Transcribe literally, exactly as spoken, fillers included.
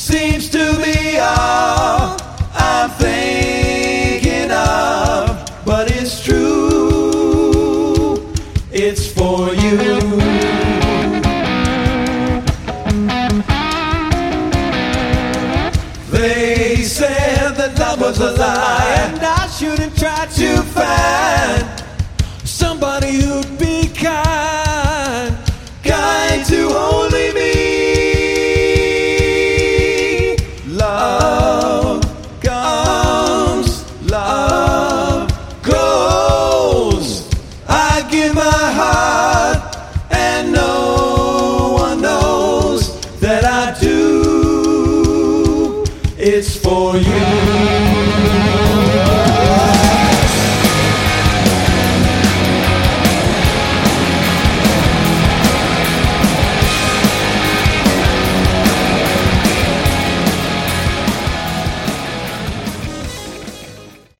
seems to be all I'm thinking of, but it's true, it's for you. They said that love was a lie, and I shouldn't try to find somebody who'd be kind, kind to only me. Love comes, love goes. I give my heart, and no one knows that I do. It's for you.